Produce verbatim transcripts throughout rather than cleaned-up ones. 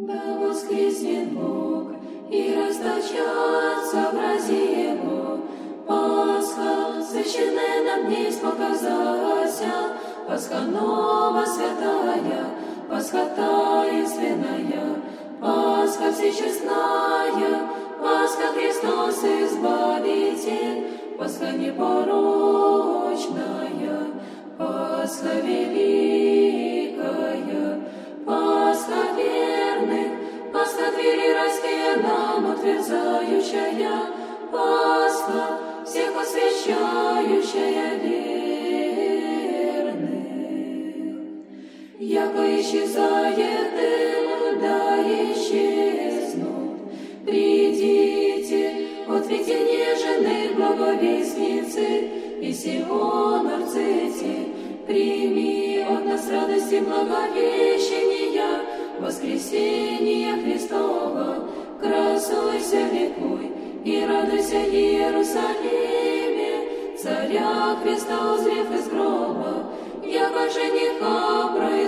Да воскреснет Бог, и расточатся в разе Его. Пасха, священная нам днесь показася, Пасха нова святая, Пасха таинственная, Пасха всечестная, Пасха Христос Избавитель, Пасха непорочная, Пасха великая, Пасха верных, Пасха двери райские нам утвердzaющая, Пасха всех освящающая верных. Яко исчезает дым, да исчезнут, придите от видения жены благовестницы, и сего нарцете, прими от нас радости благовещения, воскресения Христова, красуйся, ликуй, и радуйся, Иерусалиме, царя Христа узрев из гроба, яко жениха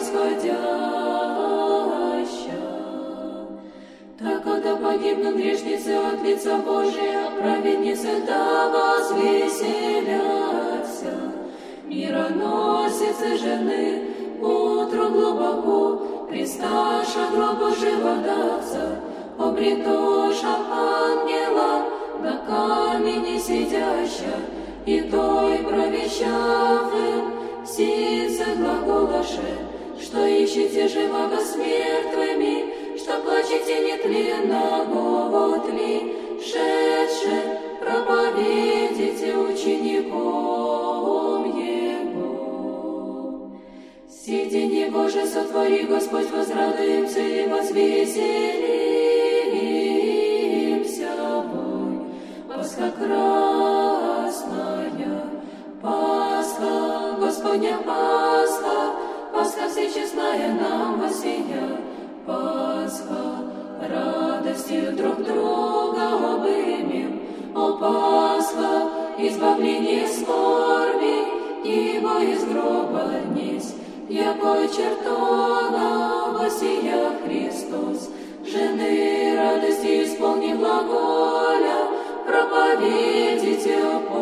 происходяща. Так, когда погибнут грешницы от лица Божия, праведницы да возвеселятся. Мироносицы жены, утро глубоко, присташа гробу живодавца, обретоша ангела, на камени сидяща, и той провещав им, сице глаголаше, что ищете живаго с мертвыми, что плачете нетленного тли, шедше проповедите учеником Его. Сиденье Божие сотвори, Господь, возрадуемся и возвеселимся вой. Пасха красная, Пасха, Господня Пасха, Пасха всечестная нам воссия, Пасха, радостью друг друга обымем, о Пасха, избавление скорби, ибо из гроба днесь, якой чертога воссия Христос, жены радости исполни глаголя, проповедите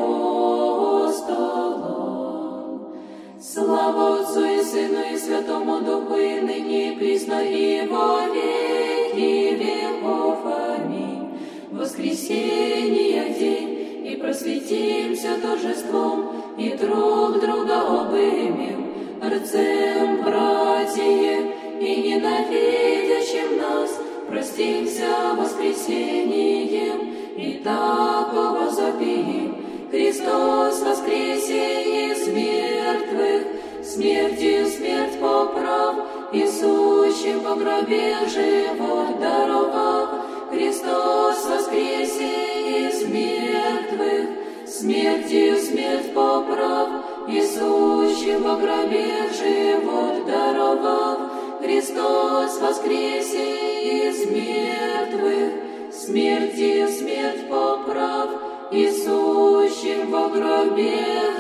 апостолам. Слава Отцу и Сыну и Святому Духу, и ныне и присно, и во веки веков. Аминь. Воскресенье день, и просветимся торжеством, и друг друга обымем, рцем братьев, и ненавидящим нас простимся воскресением, и такого запием. Христос воскресе из мертвых, смертью смерть поправ, и сущим по гробе живот даровав. Христос воскресе из мертвых, смертью смерть поправ, и сущим по гробе живот даровав. Христос воскресе из мертвых, смертью смерть поправ, и сущим во гробе